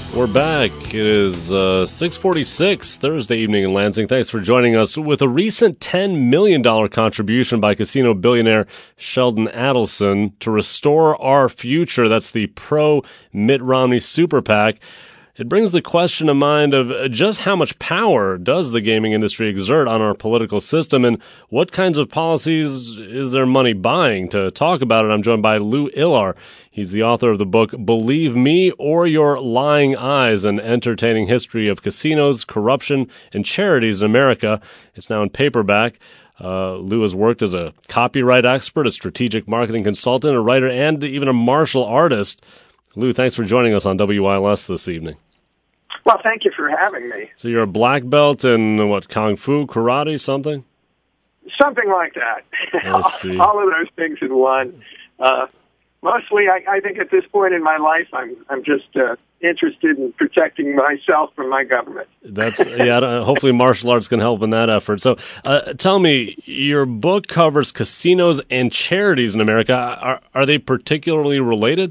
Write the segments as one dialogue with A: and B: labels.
A: We're back. It is 6:46 Thursday evening in Lansing. Thanks for joining us. With a recent $10 million contribution by casino billionaire Sheldon Adelson to restore our future, that's the pro-Mitt Romney super PAC, it brings the question to mind of just how much power does the gaming industry exert on our political system, and what kinds of policies is their money buying? To talk about it, I'm joined by Lou Ilar. He's the author of the book Believe Me or Your Lying Eyes, an entertaining history of casinos, corruption, and charities in America. It's now in paperback. Lou has worked as a copyright expert, a strategic marketing consultant, a writer, and even a martial artist. Lou, thanks for joining us on WILS this evening.
B: Well, thank you for having me.
A: So you're a black belt in, what, kung fu, karate, something?
B: Something like that.
A: I see.
B: All of those things in one. Mostly, I think at this point in my life, I'm just interested in protecting myself from my government.
A: Hopefully martial arts can help in that effort. So tell me, your book covers casinos and charities in America. Are they particularly related?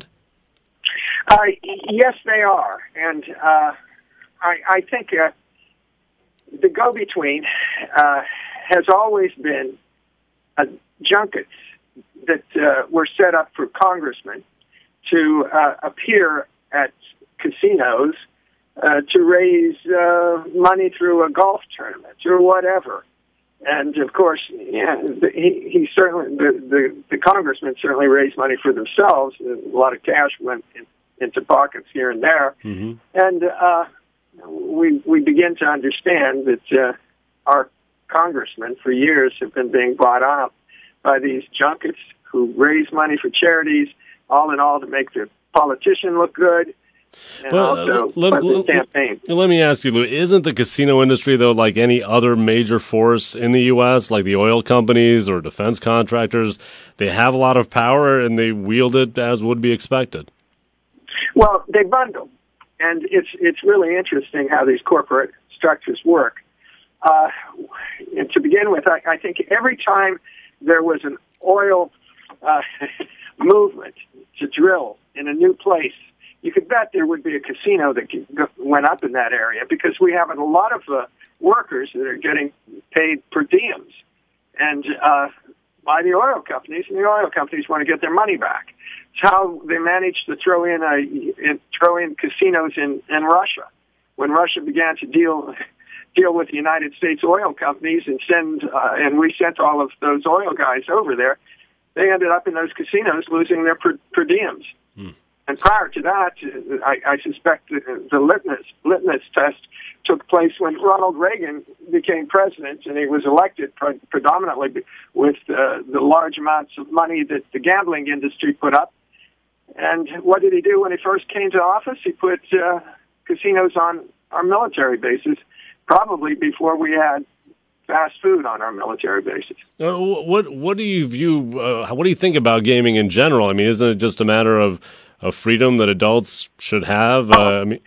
B: Yes, they are. And I think the go-between has always been junkets that were set up for congressmen to appear at casinos to raise money through a golf tournament or whatever. And of course, he certainly the congressmen certainly raised money for themselves. A lot of cash went into pockets here and there, and we begin to understand that our congressmen for years have been being bought up by these junkets who raise money for charities, all in all to make the politician look good. And also the campaign.
A: Let me ask you, Lou, isn't the casino industry, though, like any other major force in the U.S., like the oil companies or defense contractors, they have a lot of power and they wield it as would be expected?
B: Well, they bundle, and it's really interesting how these corporate structures work. And to begin with, I think every time there was an oil movement to drill in a new place, you could bet there would be a casino that went up in that area, because we have a lot of workers that are getting paid per diems and by the oil companies, and the oil companies want to get their money back. It's how they managed to throw in casinos in Russia. When Russia began to deal with the United States oil companies and we sent all of those oil guys over there, they ended up in those casinos losing their per diems. And prior to that, I suspect the litmus test took place when Ronald Reagan became president, and he was elected predominantly with the large amounts of money that the gambling industry put up. And what did he do when he first came to office? He put casinos on our military bases, probably before we had fast food on our military bases.
A: What do you view? What do you think about gaming in general? I mean, isn't it just a matter of freedom that adults should have?
B: I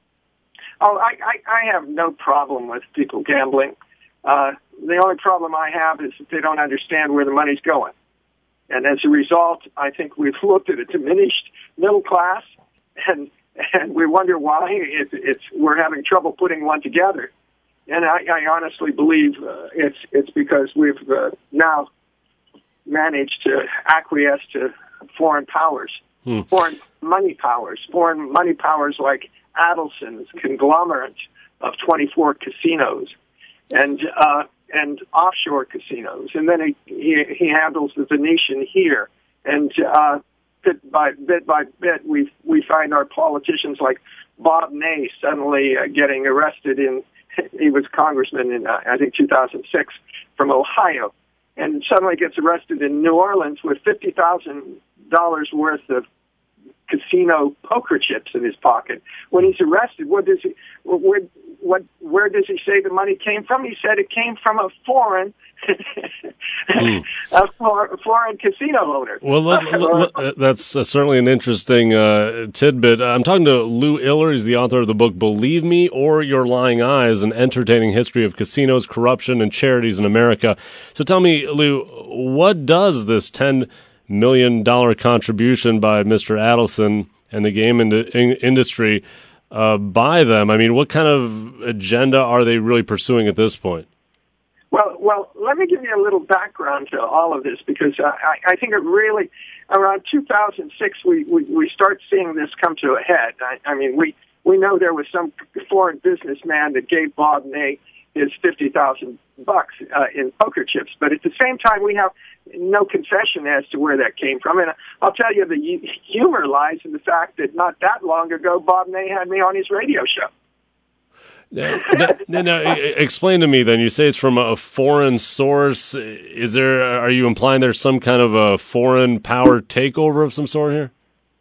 B: have no problem with people gambling. The only problem I have is that they don't understand where the money's going. And as a result, I think we've looked at a diminished middle class, and we wonder why we're having trouble putting one together. And I honestly believe it's because we've now managed to acquiesce to foreign powers. Foreign money powers like Adelson's conglomerate of 24 casinos and offshore casinos, and then he handles the Venetian here, and bit by bit we find our politicians like Bob Ney suddenly getting arrested he was congressman in I think 2006 from Ohio, and suddenly gets arrested in New Orleans with $50,000 worth of casino poker chips in his pocket. When he's arrested, where does he say the money came from? He said it came from a foreign foreign casino owner.
A: Well, that's certainly an interesting tidbit. I'm talking to Lou Ilar. He's the author of the book Believe Me or Your Lying Eyes, an entertaining history of casinos, corruption, and charities in America. So tell me, Lou, what does this $10 million contribution by Mr. Adelson and the game industry by them. I mean, what kind of agenda are they really pursuing at this point?
B: Well, let me give you a little background to all of this, because I think it really, around 2006, we start seeing this come to a head. I mean, we know there was some foreign businessman that gave Bob Ney his $50,000 in poker chips, but at the same time, we have no concession as to where that came from. And I'll tell you, the humor lies in the fact that not that long ago, Bob Ney had me on his radio show.
A: Now, explain to me then. You say it's from a foreign source. Are you implying there's some kind of a foreign power takeover of some sort here?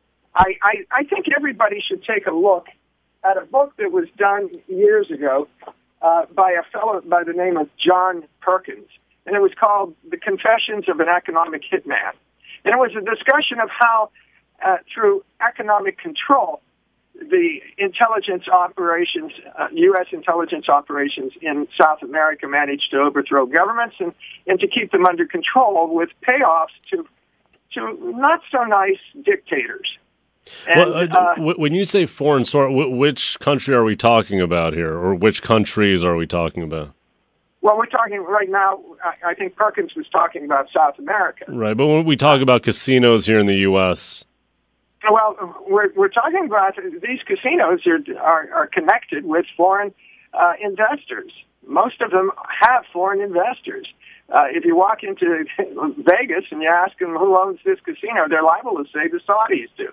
B: I think everybody should take a look at a book that was done years ago by a fellow by the name of John Perkins, and it was called The Confessions of an Economic Hitman. And it was a discussion of how, through economic control, the intelligence operations, U.S. intelligence operations in South America managed to overthrow governments and to keep them under control with payoffs to not so nice dictators. And,
A: when you say foreign source, which country are we talking about here, or which countries are we talking about?
B: Well, we're talking right now, I think Perkins was talking about South America.
A: Right, but when we talk about casinos here in the U.S.,
B: well, we're talking about these casinos are connected with foreign investors. Most of them have foreign investors. If you walk into Vegas and you ask them who owns this casino, they're liable to say the Saudis do.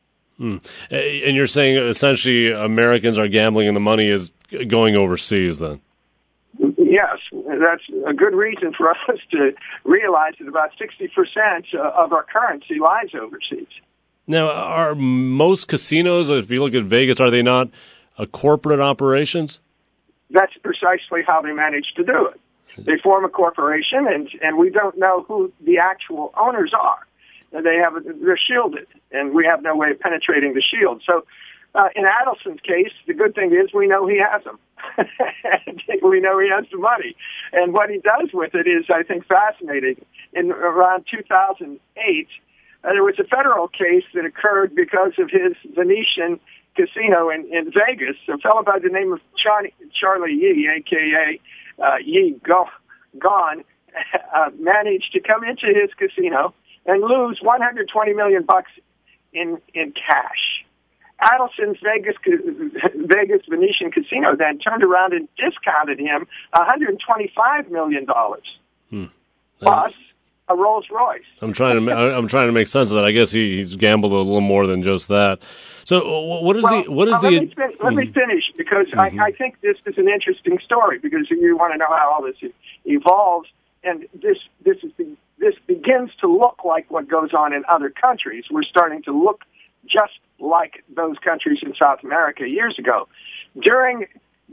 A: And you're saying essentially Americans are gambling and the money is going overseas then?
B: Yes, that's a good reason for us to realize that about 60% of our currency lies overseas.
A: Now, are most casinos, if you look at Vegas, are they not corporate operations?
B: That's precisely how they manage to do it. They form a corporation, and we don't know who the actual owners are. They're shielded, and we have no way of penetrating the shield. So in Adelson's case, the good thing is we know he has them. We know he has the money. And what he does with it is, I think, fascinating. In around 2008, there was a federal case that occurred because of his Venetian casino in Vegas. A fellow by the name of Charlie Yee, a.k.a. Yee Gone, managed to come into his casino and lose $120 million in cash. Adelson's Vegas Venetian casino then turned around and discounted him $125 million. Plus a Rolls Royce.
A: I'm trying to make sense of that. I guess he's gambled a little more than just that. So let me finish, because I think this is an interesting story, because you want to know how all this evolves, and this begins to look like what goes on in other countries. We're starting to look just like those countries in South America years ago. During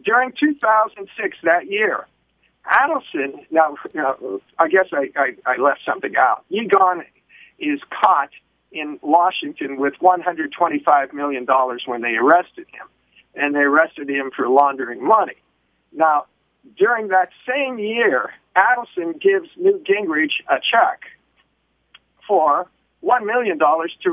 A: 2006, that year, Adelson, now, I guess I left something out. Egon is caught in Washington with $125 million when they arrested him, and they arrested him for laundering money. Now, during that same year, Adelson gives Newt Gingrich a check for $1 million to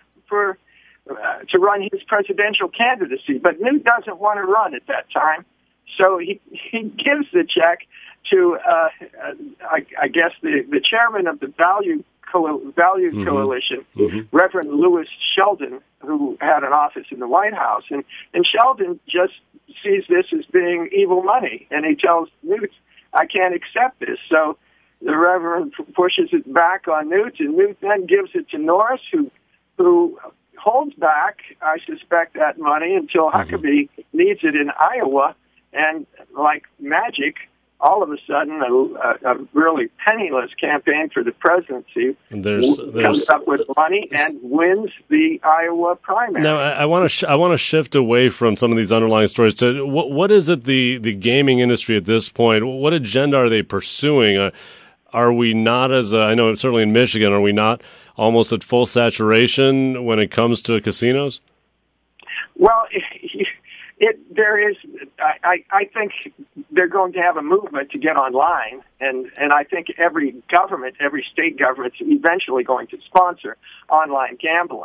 A: run his presidential candidacy, but Newt doesn't want to run at that time. So he gives the check to, I guess, the chairman of the Value Coalition, Reverend Lewis Sheldon, who had an office in the White House. And Sheldon just sees this as being evil money, and he tells Newt, I can't accept this. So the Reverend pushes it back on Newt, and Newt then gives it to Norris, who holds back, I suspect, that money until Huckabee needs it in Iowa. And like magic, all of a sudden, a really penniless campaign for the presidency comes up with money and wins the Iowa primary. Now, I want to shift away from some of these underlying stories to what is it the gaming industry at this point? What agenda are they pursuing? Are we not, I know certainly in Michigan, are we not almost at full saturation when it comes to casinos?
B: Well, there is. I think they're going to have a movement to get online, and I think every state government, is eventually going to sponsor online gambling.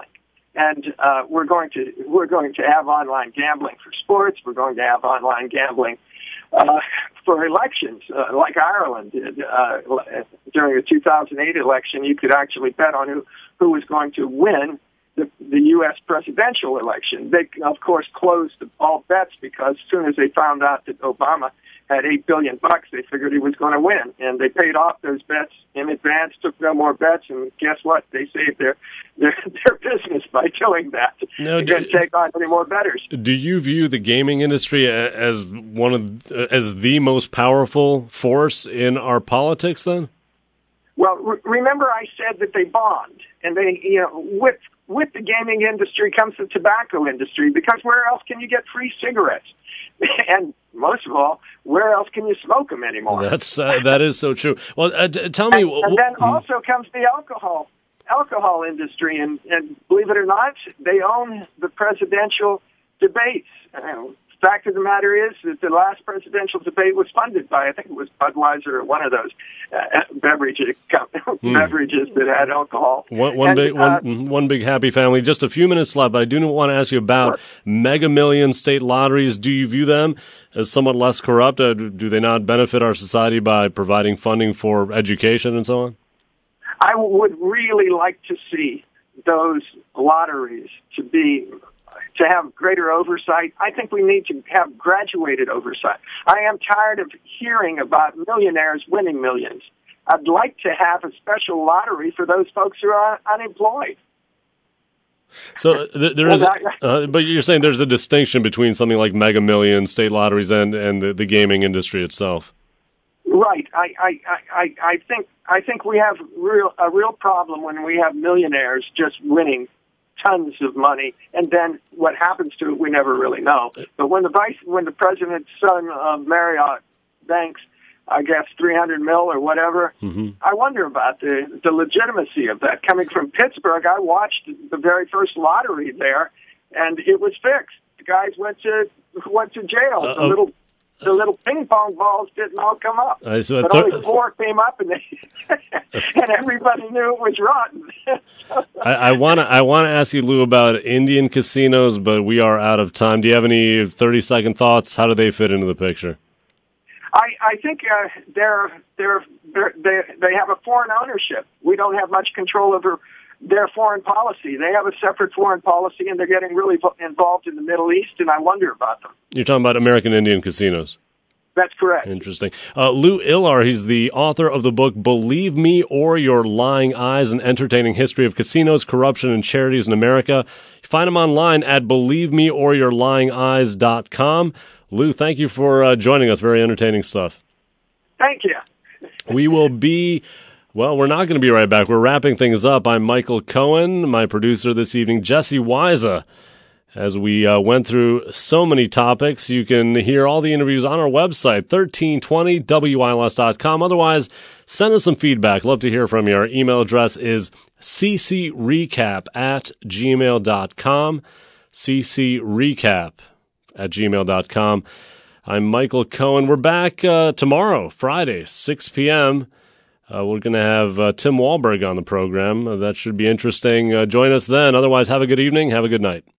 B: And we're going to have online gambling for sports. We're going to have online gambling for elections, like Ireland did. During the 2008 election, you could actually bet on who was going to win the U.S. presidential election. They, of course, closed all bets because as soon as they found out that Obama had $8 billion, they figured he was going to win. And they paid off those bets in advance, took no more bets, and guess what? They saved their business by doing that. They didn't take on any more bettors.
A: Do you view the gaming industry as as the most powerful force in our politics then?
B: Well, remember I said that they bond, and they, with the gaming industry comes the tobacco industry, because where else can you get free cigarettes? And most of all, where else can you smoke them anymore?
A: That is so true. Well, tell me.
B: And then also comes the alcohol industry, and believe it or not, they own the presidential debates. Fact of the matter is that the last presidential debate was funded by, I think it was Budweiser or one of those beverages that had alcohol.
A: One big happy family. Just a few minutes left, but I do want to ask you about Mega Millions state lotteries. Do you view them as somewhat less corrupt? Do they not benefit our society by providing funding for education and so on?
B: I would really like to see those lotteries to have greater oversight. I think we need to have graduated oversight. I am tired of hearing about millionaires winning millions. I'd like to have a special lottery for those folks who are unemployed.
A: So there is, but you're saying there's a distinction between something like Mega Millions, state lotteries, and the gaming industry itself.
B: Right. I think we have a real problem when we have millionaires just winning tons of money, and then what happens to it, we never really know. But when the president's son Marriott banks, I guess, $300 million or whatever, I wonder about the legitimacy of that. Coming from Pittsburgh, I watched the very first lottery there, and it was fixed. The guys went to jail. The little ping pong balls didn't all come up, but only 4 came up, and and everybody knew it was rotten.
A: I want to ask you, Lou, about Indian casinos, but we are out of time. Do you have any 30-second thoughts? How do they fit into the picture?
B: I think they have a foreign ownership. We don't have much control over their foreign policy. They have a separate foreign policy, and they're getting really involved in the Middle East, and I wonder about them.
A: You're talking about American Indian casinos.
B: That's correct.
A: Interesting. Lou Ilar, he's the author of the book Believe Me or Your Lying Eyes, an entertaining history of casinos, corruption, and charities in America. Find him online at believemeoryourlyingeyes.com. Lou, thank you for joining us. Very entertaining stuff.
B: Thank you.
A: We will be... Well, we're not going to be right back. We're wrapping things up. I'm Michael Cohen, my producer this evening, Jesse Wiza. As we went through so many topics, you can hear all the interviews on our website, 1320wils.com. Otherwise, send us some feedback. Love to hear from you. Our email address is ccrecap@gmail.com, ccrecap@gmail.com. I'm Michael Cohen. We're back tomorrow, Friday, 6 p.m., we're going to have Tim Wahlberg on the program. That should be interesting. Join us then. Otherwise, have a good evening. Have a good night.